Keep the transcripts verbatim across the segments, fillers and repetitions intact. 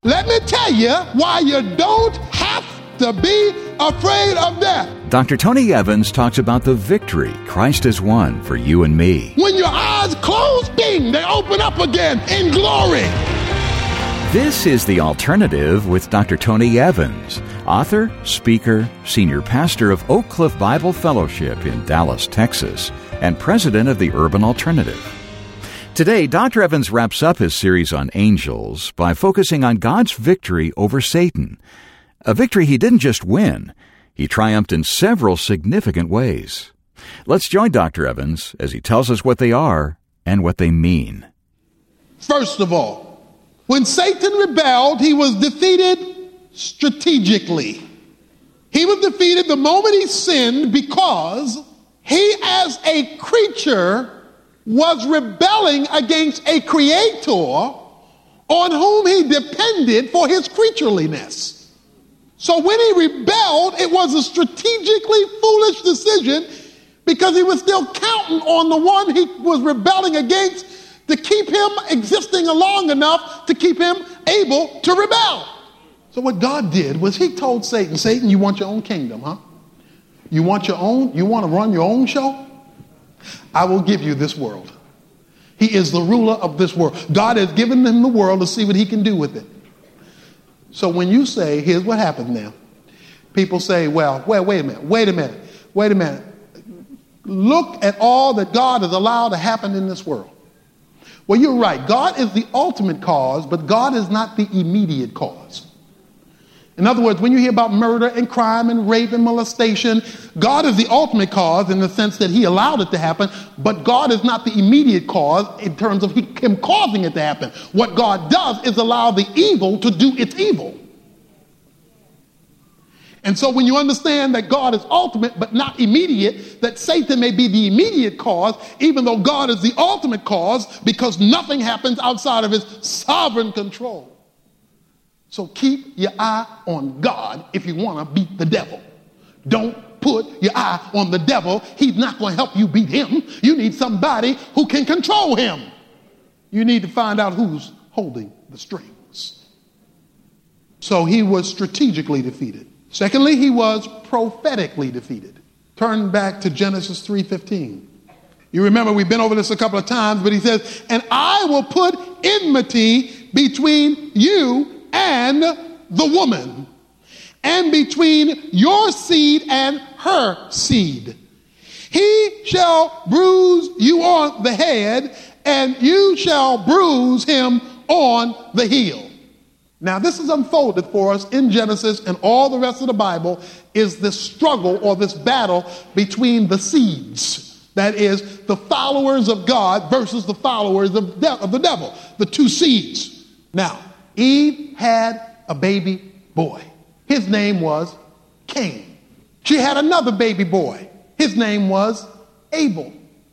Let me tell you why you don't have to be afraid of death. Doctor Tony Evans talks about the victory Christ has won for you and me. When your eyes close, bing, they open up again in glory. This is The Alternative with Doctor Tony Evans, author, speaker, senior pastor of Oak Cliff Bible Fellowship in Dallas, Texas, and president of the Urban Alternative. Today, Doctor Evans wraps up his series on angels by focusing on God's victory over Satan. A victory he didn't just win, he triumphed in several significant ways. Let's join Doctor Evans as he tells us what they are and what they mean. First of all, when Satan rebelled, he was defeated strategically. He was defeated the moment he sinned because he, as a creature, was rebelling against a creator on whom he depended for his creatureliness. So when he rebelled, it was a strategically foolish decision because he was still counting on the one he was rebelling against to keep him existing long enough to keep him able to rebel. So what God did was he told Satan, Satan, you want your own kingdom, huh? You want your own, you want to run your own show? I will give you this world. He is the ruler of this world. God has given him the world to see what he can do with it. So when you say, here's what happens now. People say, well, well, wait a minute, wait a minute, wait a minute. Look at all that God has allowed to happen in this world. Well, you're right. God is the ultimate cause, but God is not the immediate cause. In other words, when you hear about murder and crime and rape and molestation, God is the ultimate cause in the sense that he allowed it to happen, but God is not the immediate cause in terms of he, him causing it to happen. What God does is allow the evil to do its evil. And so when you understand that God is ultimate but not immediate, that Satan may be the immediate cause, even though God is the ultimate cause, because nothing happens outside of his sovereign control. So keep your eye on God if you want to beat the devil. Don't put your eye on the devil. He's not going to help you beat him. You need somebody who can control him. You need to find out who's holding the strings. So he was strategically defeated. Secondly, he was prophetically defeated. Turn back to Genesis three fifteen. You remember we've been over this a couple of times, but he says, and I will put enmity between you and the woman, and between your seed and her seed. He shall bruise you on the head, and you shall bruise him on the heel. Now, this is unfolded for us in Genesis, and all the rest of the Bible is this struggle or this battle between the seeds. That is, the followers of God versus the followers of, de- of the devil, the two seeds. Now, Eve had a baby boy. His name was Cain. She had another baby boy. His name was Abel.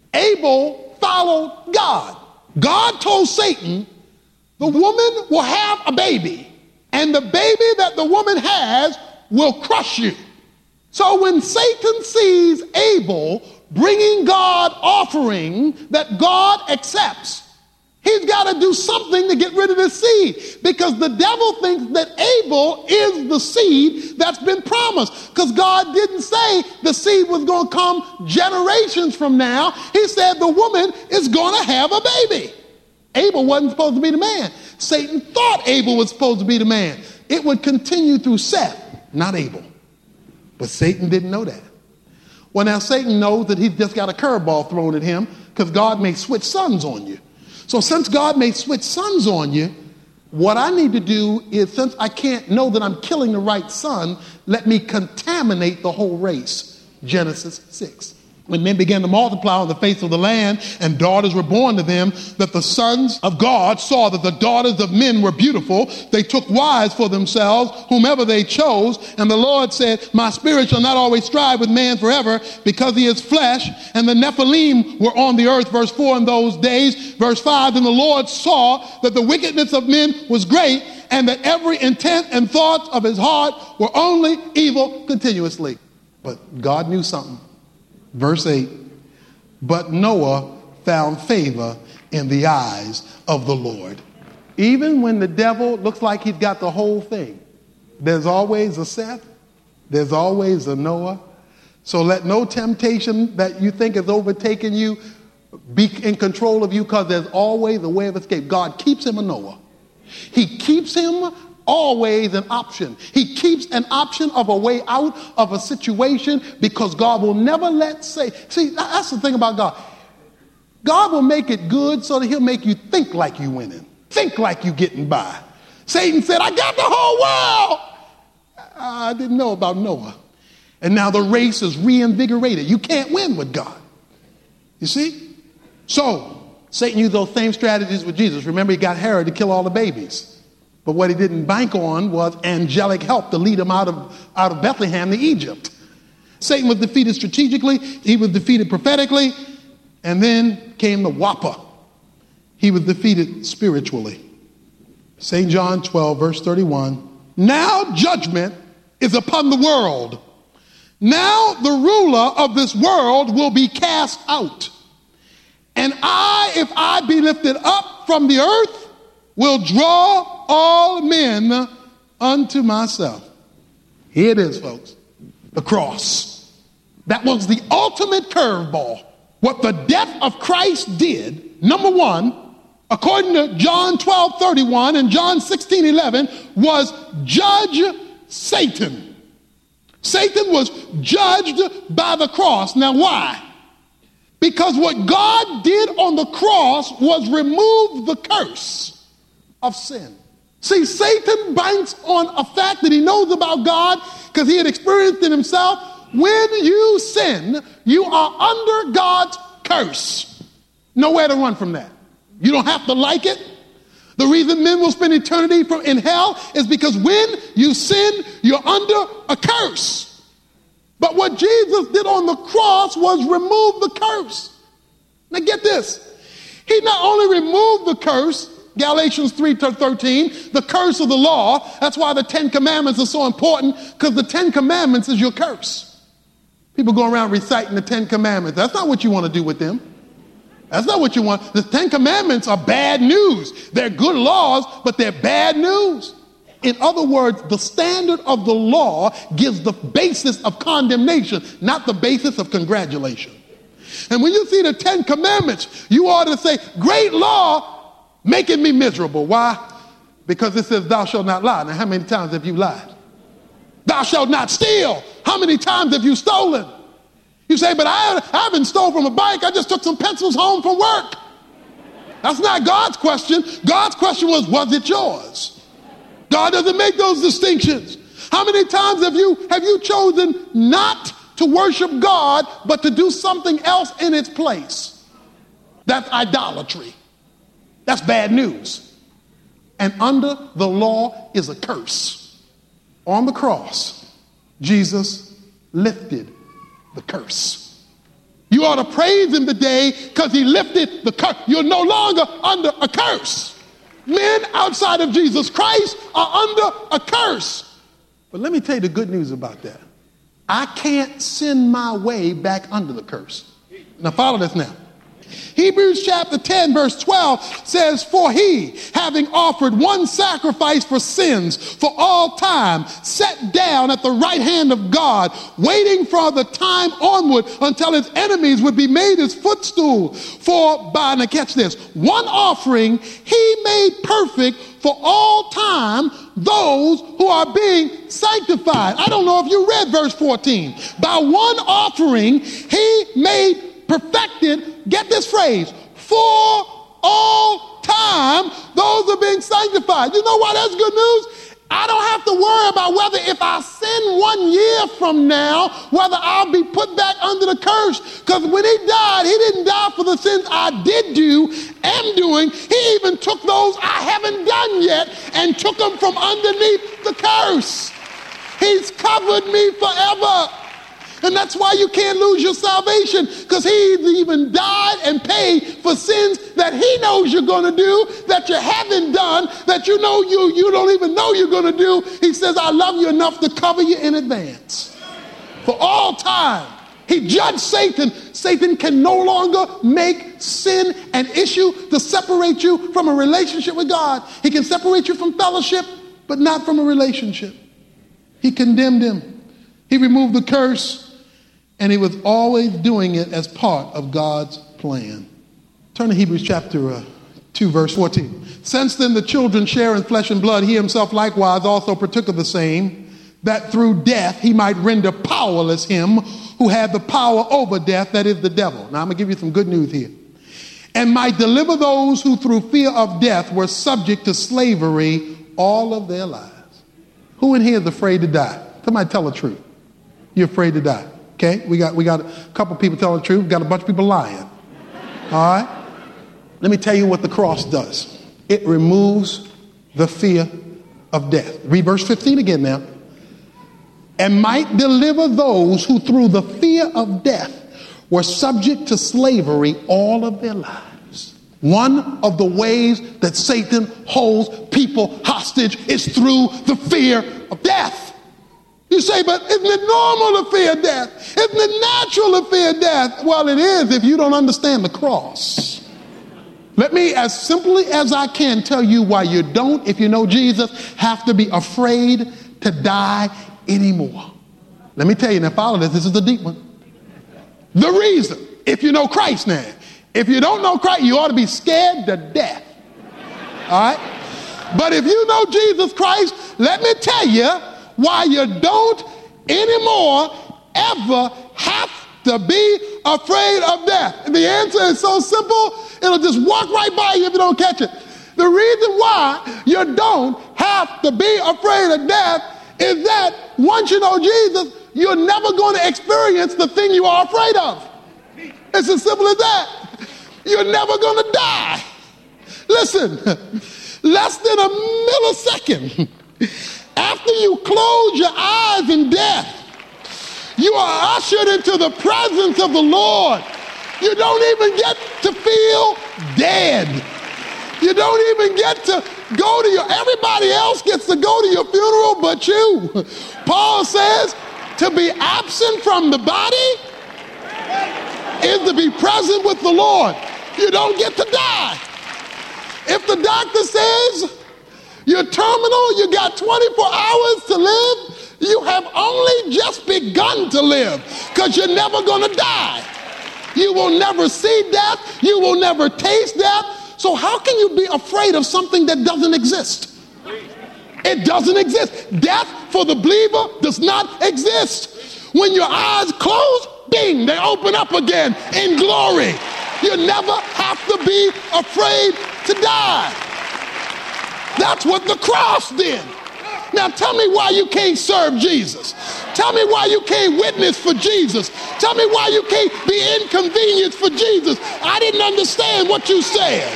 Abel followed God. God told Satan, the woman will have a baby, and the baby that the woman has will crush you. So when Satan sees Abel bringing God offering that God accepts, he's got to do something to get rid of this seed, because the devil thinks that Abel is the seed that's been promised, because God didn't say the seed was going to come generations from now. He said the woman is going to have a baby. Abel wasn't supposed to be the man. Satan thought Abel was supposed to be the man. It would continue through Seth, not Abel. But Satan didn't know that. Well, now Satan knows that he's just got a curveball thrown at him, because God may switch sons on you. So since God may switch sons on you, what I need to do is, since I can't know that I'm killing the right son, let me contaminate the whole race. Genesis six. When men began to multiply on the face of the land, and daughters were born to them, that the sons of God saw that the daughters of men were beautiful, they took wives for themselves, whomever they chose. And the Lord said, my spirit shall not always strive with man forever, because he is flesh. And the Nephilim were on the earth, verse four, in those days. Verse five, and the Lord saw that the wickedness of men was great, and that every intent and thoughts of his heart were only evil continuously. But God knew something. Verse eight, but Noah found favor in the eyes of the Lord. Even when the devil looks like he's got the whole thing, there's always a Seth, there's always a Noah. So let no temptation that you think has overtaken you be in control of you, because there's always a way of escape. God keeps him a Noah. He keeps him always an option. He keeps an option of a way out of a situation, because God will never let say. See, that's the thing about God. God will make it good so that he'll make you think like you winning, think like you getting by. Satan said, I got the whole world. I didn't know about Noah. And now the race is reinvigorated. You can't win with God. You see? So Satan used those same strategies with Jesus. Remember, he got Herod to kill all the babies. But what he didn't bank on was angelic help to lead him out of, out of Bethlehem to Egypt. Satan was defeated strategically. He was defeated prophetically. And then came the whopper. He was defeated spiritually. Saint John twelve, verse thirty-one. Now judgment is upon the world. Now the ruler of this world will be cast out. And I, if I be lifted up from the earth, will draw all men unto myself. Here it is, folks. The cross. That was the ultimate curveball. What the death of Christ did, number one, according to John twelve thirty-one and John sixteen eleven, was judge Satan. Satan was judged by the cross. Now why? Because what God did on the cross was remove the curse of sin. See, Satan banks on a fact that he knows about God because he had experienced it himself. When you sin, you are under God's curse. Nowhere to run from that. You don't have to like it. The reason men will spend eternity from in hell is because when you sin, you're under a curse. But what Jesus did on the cross was remove the curse. Now get this. He not only removed the curse, Galatians three thirteen, the curse of the law. That's why the Ten Commandments are so important, because the Ten Commandments is your curse. People go around reciting the Ten Commandments. That's not what you want to do with them. That's not what you want. The Ten Commandments are bad news. They're good laws, but they're bad news. In other words, the standard of the law gives the basis of condemnation, not the basis of congratulation. And when you see the Ten Commandments, you ought to say, great law, making me miserable. Why? Because it says, thou shalt not lie. Now, how many times have you lied? Thou shalt not steal. How many times have you stolen? You say, but I, I haven't stolen from a bank. I just took some pencils home from work. That's not God's question. God's question was, was it yours? God doesn't make those distinctions. How many times have you, have you chosen not to worship God, but to do something else in its place? That's idolatry. That's bad news. And under the law is a curse. On the cross, Jesus lifted the curse. You ought to praise him today because he lifted the curse. You're no longer under a curse. Men outside of Jesus Christ are under a curse. But let me tell you the good news about that. I can't send my way back under the curse. Now follow this now. Hebrews chapter ten verse twelve says, for he, having offered one sacrifice for sins for all time, sat down at the right hand of God, waiting for the time onward until his enemies would be made his footstool. For by, now catch this, one offering he made perfect for all time those who are being sanctified. I don't know if you read verse fourteen. By one offering he made perfected, get this phrase, for all time those are being sanctified. You know why that's good news? I don't have to worry about whether if I sin one year from now, whether I'll be put back under the curse. Because when he died, he didn't die for the sins I did do, am doing. He even took those I haven't done yet and took them from underneath the curse. He's covered me forever. And that's why you can't lose your salvation, because he even died and paid for sins that he knows you're going to do, that you haven't done, that you know you, you don't even know you're going to do. He says, I love you enough to cover you in advance for all time. He judged Satan. Satan can no longer make sin an issue to separate you from a relationship with God. He can separate you from fellowship, but not from a relationship. He condemned him. He removed the curse, and he was always doing it as part of God's plan. Turn to Hebrews chapter uh, two, verse fourteen. Since then the children share in flesh and blood, he himself likewise also partook of the same, that through death he might render powerless him who had the power over death, that is the devil. Now I'm going to give you some good news here. And might deliver those who through fear of death were subject to slavery all of their lives. Who in here is afraid to die? Somebody tell the truth. You're afraid to die. Okay? We got, we got a couple people telling the truth. We got a bunch of people lying. All right? Let me tell you what the cross does. It removes the fear of death. Read verse fifteen again now. And might deliver those who through the fear of death were subject to slavery all of their lives. One of the ways that Satan holds people hostage is through the fear of death. You say, but isn't it normal to fear death? Isn't it natural to fear death? Well, it is if you don't understand the cross. Let me, as simply as I can, tell you why you don't, if you know Jesus, have to be afraid to die anymore. Let me tell you, now follow this, this is the deep one. The reason, if you know Christ now, if you don't know Christ, you ought to be scared to death. All right? But if you know Jesus Christ, let me tell you why you don't anymore ever have to be afraid of death. And the answer is so simple, it'll just walk right by you if you don't catch it. The reason why you don't have to be afraid of death is that once you know Jesus, you're never going to experience the thing you are afraid of. It's as simple as that. You're never going to die. Listen, less than a millisecond after you close your eyes in death, you are ushered into the presence of the Lord. You don't even get to feel dead. You don't even get to go to your, everybody else gets to go to your funeral but you. Paul says to be absent from the body is to be present with the Lord. You don't get to die. If the doctor says you're terminal, you got twenty-four hours to live, you have only just begun to live because you're never going to die. You will never see death. You will never taste death. So how can you be afraid of something that doesn't exist? It doesn't exist. Death for the believer does not exist. When your eyes close, bing, they open up again in glory. You never have to be afraid to die. That's what the cross did. Now tell me why you can't serve Jesus. Tell me why you can't witness for Jesus. Tell me why you can't be inconvenienced for Jesus. I didn't understand what you said.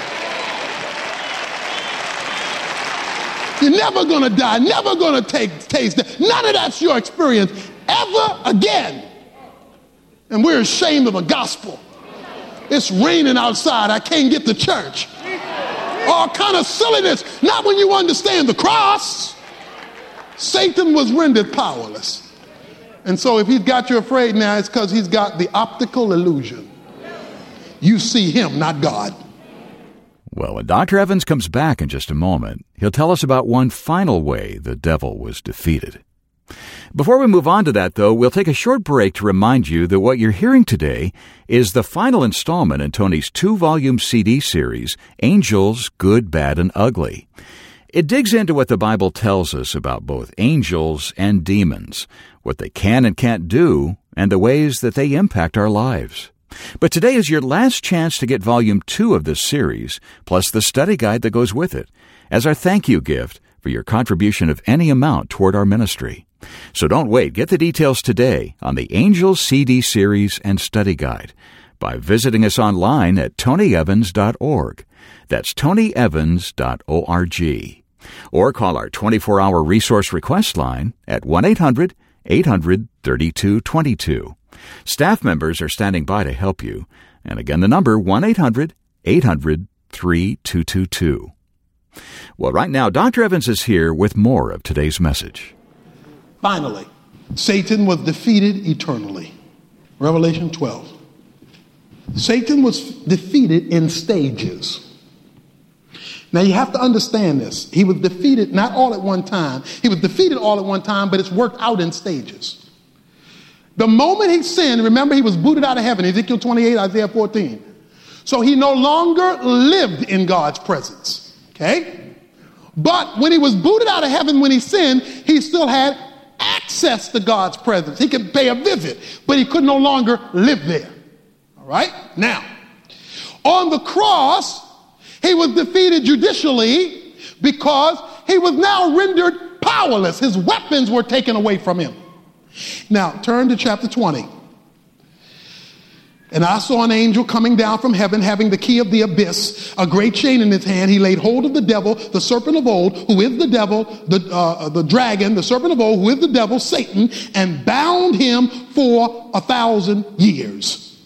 You're never going to die, never going to take taste that. None of that's your experience ever again. And we're ashamed of the gospel. It's raining outside. I can't get to church. All kind of silliness. Not when you understand the cross. Satan was rendered powerless. And so if he's got you afraid now, it's because he's got the optical illusion. You see him, not God. Well, when Doctor Evans comes back in just a moment, he'll tell us about one final way the devil was defeated. Before we move on to that, though, we'll take a short break to remind you that what you're hearing today is the final installment in Tony's two-volume C D series, Angels, Good, Bad, and Ugly. It digs into what the Bible tells us about both angels and demons, what they can and can't do, and the ways that they impact our lives. But today is your last chance to get Volume two of this series, plus the study guide that goes with it, as our thank you gift for your contribution of any amount toward our ministry. So don't wait. Get the details today on the Angels C D series and study guide by visiting us online at tony evans dot org. That's tony evans dot org. Or call our twenty-four hour resource request line at one eight hundred eight hundred thirty-two twenty-two. Staff members are standing by to help you. And again, the number one eight hundred eight hundred thirty-two twenty-two. Well, right now, Doctor Evans is here with more of today's message. Finally, Satan was defeated eternally. Revelation twelve. Satan was defeated in stages. Now you have to understand this. He was defeated not all at one time. He was defeated all at one time, but it's worked out in stages. The moment he sinned, remember he was booted out of heaven, Ezekiel twenty-eight, Isaiah fourteen. So he no longer lived in God's presence. Okay? But when he was booted out of heaven when he sinned, he still had access to God's presence. He could pay a visit, but he could no longer live there. All right? Now, on the cross, he was defeated judicially because he was now rendered powerless. His weapons were taken away from him. Now, turn to chapter twenty. And I saw an angel coming down from heaven, having the key of the abyss, a great chain in his hand. He laid hold of the devil, the serpent of old, who is the devil, the, uh, the dragon, the serpent of old, who is the devil, Satan, and bound him for a thousand years.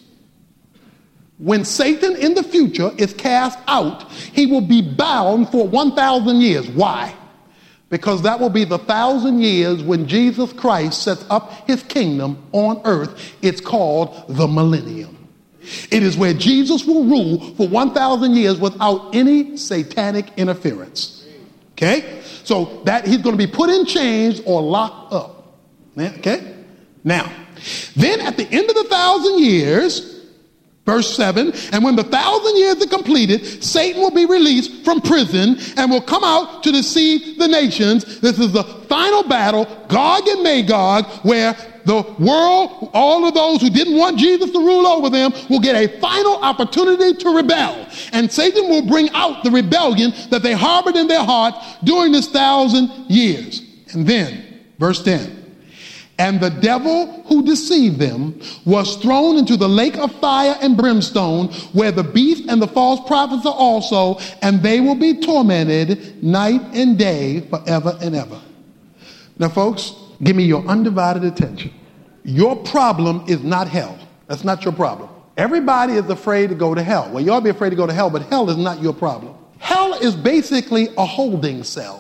When Satan in the future is cast out, he will be bound for one thousand years. Why? Because that will be the thousand years when Jesus Christ sets up his kingdom on earth. It's called the millennium. It is where Jesus will rule for one thousand years without any satanic interference. Okay? So that he's going to be put in chains or locked up. Okay? Now, then at the end of the thousand years, verse seven, and when the thousand years are completed, Satan will be released from prison and will come out to deceive the nations. This is the final battle, Gog and Magog, where the world, all of those who didn't want Jesus to rule over them, will get a final opportunity to rebel. And Satan will bring out the rebellion that they harbored in their heart during this thousand years. And then, verse ten. And the devil who deceived them was thrown into the lake of fire and brimstone, where the beast and the false prophets are also, and they will be tormented night and day forever and ever. Now, folks, give me your undivided attention. Your problem is not hell. That's not your problem. Everybody is afraid to go to hell. Well, you ought to be afraid to go to hell, but hell is not your problem. Hell is basically a holding cell.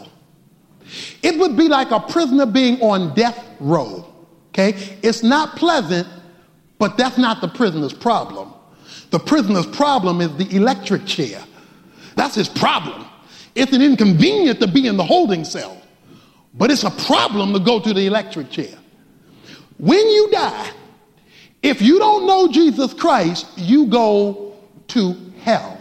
It would be like a prisoner being on death row. Okay? It's not pleasant, but that's not the prisoner's problem. The prisoner's problem is the electric chair. That's his problem. It's an inconvenience to be in the holding cell, but it's a problem to go to the electric chair. When you die, if you don't know Jesus Christ, you go to hell.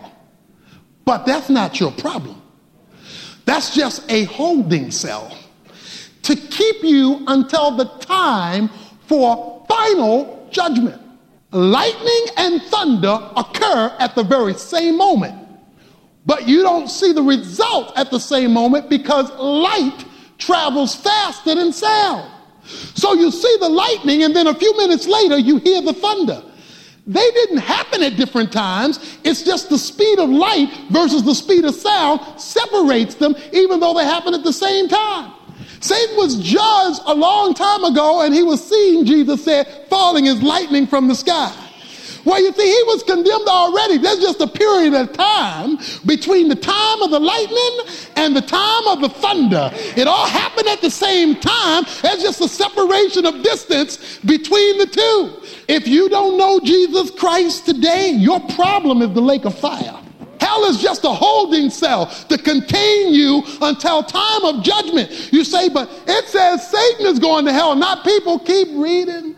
But that's not your problem. That's just a holding cell to keep you until the time for final judgment. Lightning and thunder occur at the very same moment, but you don't see the result at the same moment because light travels faster than sound. So you see the lightning, and then a few minutes later you hear the thunder. They didn't happen at different times. It's just the speed of light versus the speed of sound separates them, even though they happen at the same time. Satan was judged a long time ago, and he was seeing, Jesus said, falling as lightning from the sky. Well, you see, he was condemned already. There's just a period of time between the time of the lightning and the time of the thunder. It all happened at the same time. There's just a separation of distance between the two. If you don't know Jesus Christ today, your problem is the lake of fire. Hell is just a holding cell to contain you until time of judgment. You say, but it says Satan is going to hell, not people. Keep reading.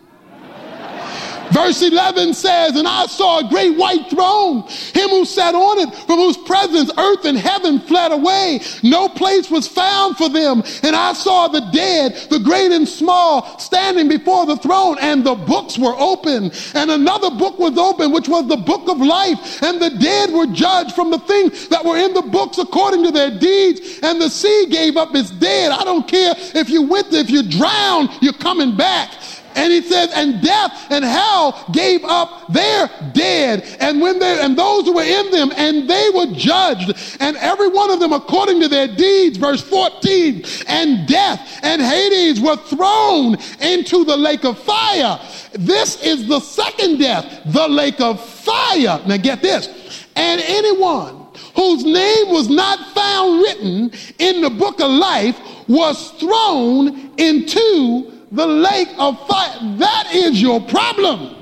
Verse eleven says, and I saw a great white throne, him who sat on it, from whose presence earth and heaven fled away. No place was found for them. And I saw the dead, the great and small, standing before the throne, and the books were open. And another book was open, which was the book of life. And the dead were judged from the things that were in the books according to their deeds. And the sea gave up its dead. I don't care if you went, if you drowned, you're coming back. And he says, and death and hell gave up their dead, and when they and those who were in them, and they were judged, and every one of them according to their deeds. Verse fourteen, and death and Hades were thrown into the lake of fire. This is the second death, the lake of fire. Now get this. And anyone whose name was not found written in the book of life was thrown into the lake of fire. That is your problem.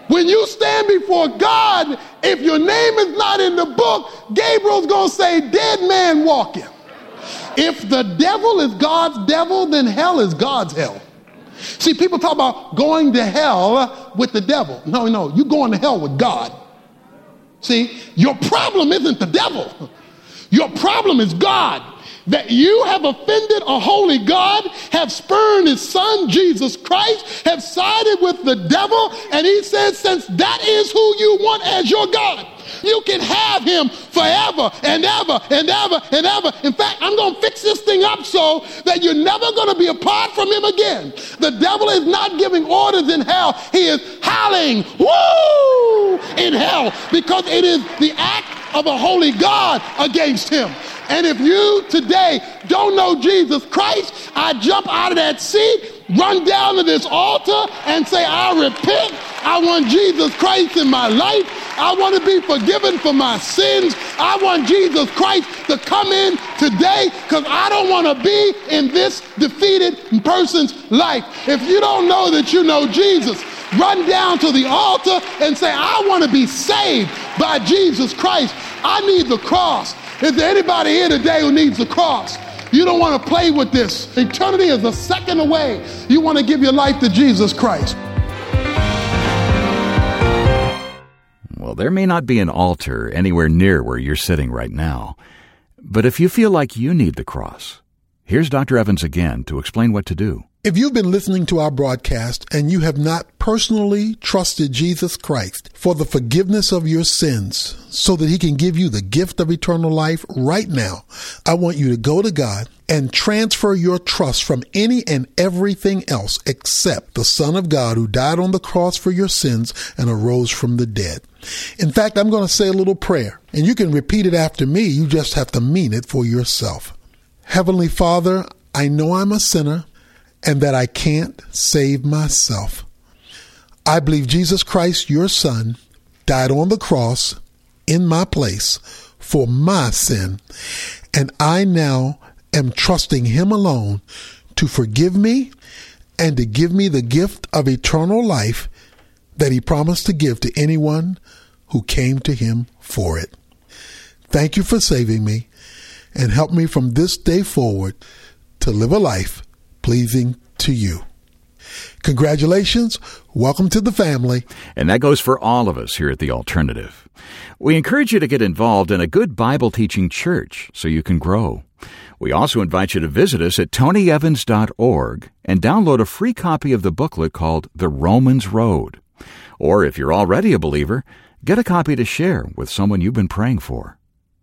When you stand before God, if your name is not in the book, Gabriel's going to say, dead man walking. If the devil is God's devil, then hell is God's hell. See, people talk about going to hell with the devil. No, no, you're going to hell with God. See, your problem isn't the devil. Your problem is God. That you have offended a holy God, have spurned his son, Jesus Christ, have sided with the devil, and he says, since that is who you want as your God, you can have him forever and ever and ever and ever. In fact, I'm going to fix this thing up so that you're never going to be apart from him again. The devil is not giving orders in hell. He is howling, woo, in hell, because it is the act of a holy God against him. And if you today don't know Jesus Christ, I jump out of that seat, run down to this altar and say, I repent. I want Jesus Christ in my life. I want to be forgiven for my sins. I want Jesus Christ to come in today because I don't want to be in this defeated person's life. If you don't know that you know Jesus, run down to the altar and say, I want to be saved by Jesus Christ. I need the cross. Is there anybody here today who needs the cross? You don't want to play with this. Eternity is a second away. You want to give your life to Jesus Christ. Well, there may not be an altar anywhere near where you're sitting right now, but if you feel like you need the cross, here's Doctor Evans again to explain what to do. If you've been listening to our broadcast and you have not personally trusted Jesus Christ for the forgiveness of your sins so that he can give you the gift of eternal life right now, I want you to go to God and transfer your trust from any and everything else except the Son of God who died on the cross for your sins and arose from the dead. In fact, I'm going to say a little prayer, and you can repeat it after me. You just have to mean it for yourself. Heavenly Father, I know I'm a sinner and that I can't save myself. I believe Jesus Christ, your Son, died on the cross in my place for my sin, and I now am trusting him alone to forgive me and to give me the gift of eternal life that he promised to give to anyone who came to him for it. Thank you for saving me, and help me from this day forward to live a life pleasing to you. Congratulations. Welcome to the family. And that goes for all of us here at The Alternative. We encourage you to get involved in a good Bible teaching church so you can grow. We also invite you to visit us at tony evans dot org and download a free copy of the booklet called The Romans Road. Or if you're already a believer, get a copy to share with someone you've been praying for.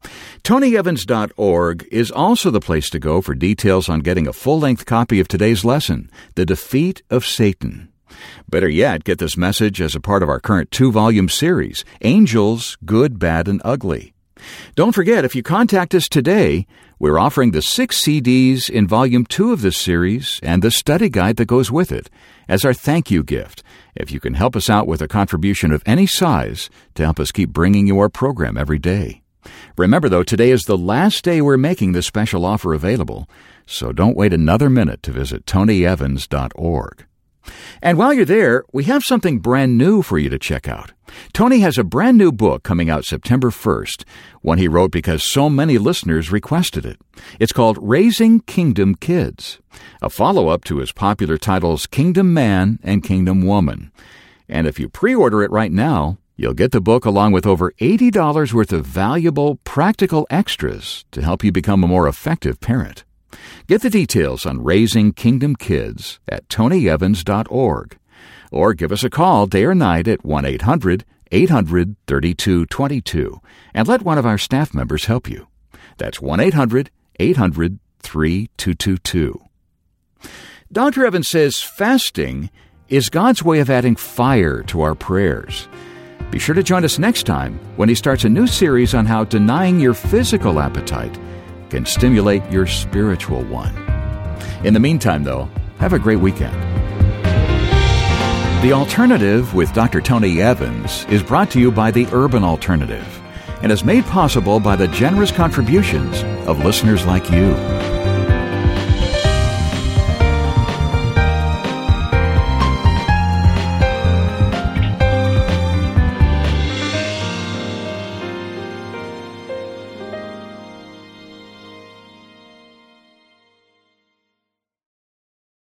tony evans dot org is also the place to go for details on getting a full-length copy of today's lesson, The Defeat of Satan. Better yet, get this message as a part of our current two-volume series, Angels, Good, Bad, and Ugly. Don't forget, if you contact us today, we're offering the six C Ds in Volume two of this series and the study guide that goes with it as our thank you gift, if you can help us out with a contribution of any size to help us keep bringing you our program every day. Remember, though, today is the last day we're making this special offer available, so don't wait another minute to visit tony evans dot org. And while you're there, we have something brand new for you to check out. Tony has a brand new book coming out September first, one he wrote because so many listeners requested it. It's called Raising Kingdom Kids, a follow-up to his popular titles Kingdom Man and Kingdom Woman. And if you pre-order it right now, you'll get the book along with over eighty dollars worth of valuable, practical extras to help you become a more effective parent. Get the details on Raising Kingdom Kids at tony evans dot org. Or give us a call day or night at one eight hundred eight hundred thirty-two twenty-two and let one of our staff members help you. That's one eight hundred eight hundred thirty-two twenty-two. Doctor Evans says fasting is God's way of adding fire to our prayers. Be sure to join us next time when he starts a new series on how denying your physical appetite can stimulate your spiritual one. In the meantime, though, have a great weekend. The Alternative with Doctor Tony Evans is brought to you by the Urban Alternative and is made possible by the generous contributions of listeners like you.